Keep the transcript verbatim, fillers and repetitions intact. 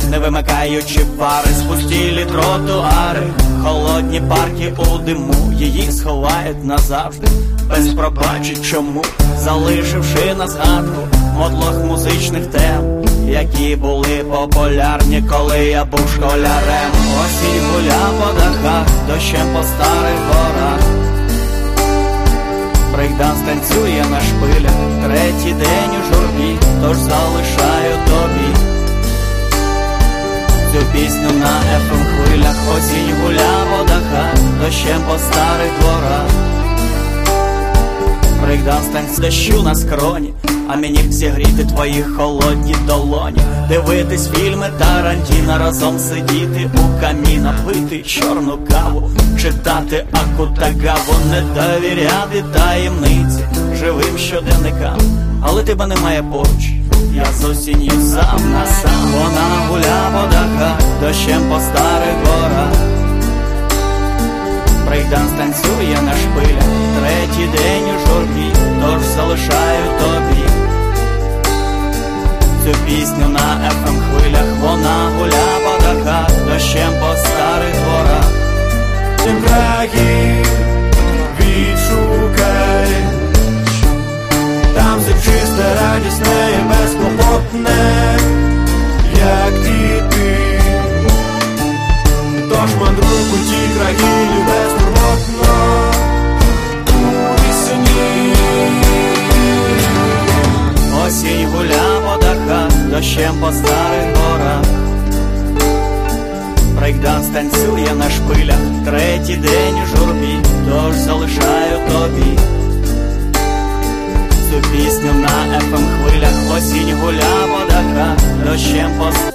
не вимикаючи пари, спустілі тротуари, холодні парки у диму, її сховають назавжди, без пробачень чому, залишивши на згадку мотлох музичних тем, які були популярні, коли я був школярем. Осінь гуля по дахах, дощем по старих горах, брейкданс танцює на шпилях, третій день у журбі, тож залишаю тобі цю пісню на еф ем хвилях. Осінь гуля по дахах, дощем по старих дворах, брейкданс танцює дощу на скроні, а мені б зігріти твої холодні долоні, дивитись фільми Тарантіно, разом сидіти у каміна, пити чорну каву, читати Акутагаву, не довіряти таємниці живим щоденникам. Але тебе немає поруч, я з осінню сам на сам. Вона гуля по дахах, дощем по старих горах, брейкданс танцює на шпилях, третій день у журбі, тож залишаю тобі цю пісню на еф ем хвилях. Вона гуля по дахах, дощем по старих дворах. Тембраги відшукай, там все чисте, радісне і безклопотне, як і ти. Тож мандруй у ті країни безтурботно у вісні. Осінь гуля по дахах, дощем по старих горах, брейкданс танцює на шпилях, третій день у журбі, тож залишаю тобі цю пісню на еф ем хвилях. Осінь гуля по дахах, дощем по старих